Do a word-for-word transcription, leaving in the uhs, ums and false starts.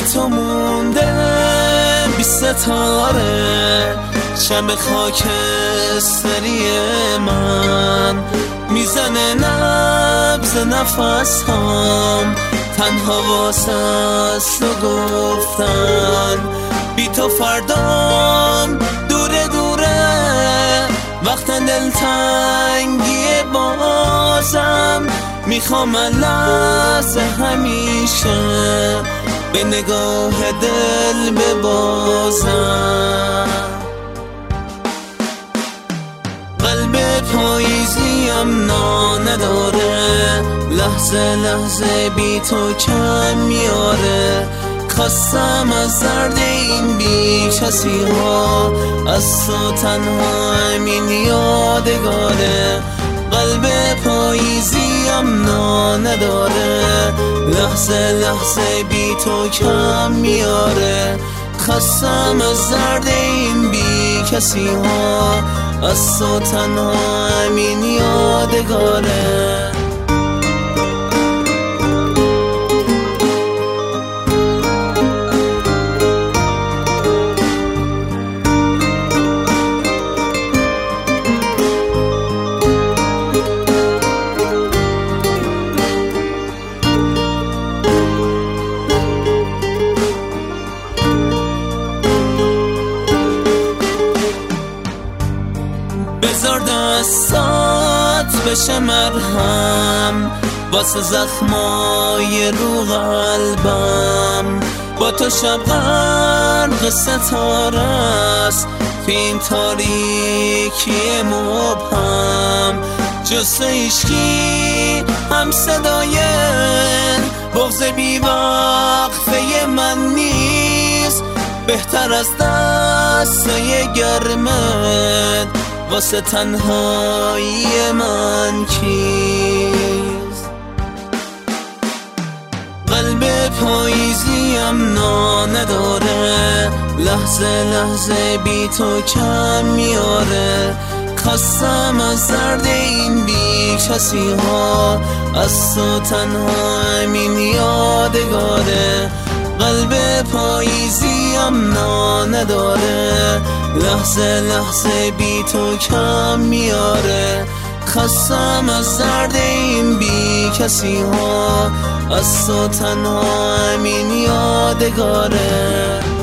تو مونده بی ستاره، شب خاکستری من میزنه نبض نفس هم، تنها واسه است و گفتن بی تو فردام دوره دوره. وقت دلتنگی بازم میخوام لحظه همیشه به نگاه دل ببازم. قلب پاییزیم نا نداره، لحظه لحظه بی تو کم میاره. خواستم از درد این بی کسی ها، از تو تنها همین یادگاره. قلب پاییزیم نا نداره، لحظه لحظه بی تو کم میاره. خواستم از درد این بی کسی ها، از تو تنها همین یادگاره. بذار دستات بشه مرهم واسه زخمای رو قلبم. با تو شب غرق ستاره است تو این تاریکی مبهم. جز تو هیچکی هم صدای بغض بی وقفه من نیست. بهتر از دسته گرمت واسه تنهایی من کیست؟ قلب پاییزیم نا نداره، لحظه لحظه بی تو کم میاره. خواستم از درد این بی کسی ها، از تو تنها همین یادگاره. قلب پاییزیم نا نداره، لحظه لحظه بی تو کم میاره. خواستم از درد این بی کسی ها، از تو تنها همین یادگاره.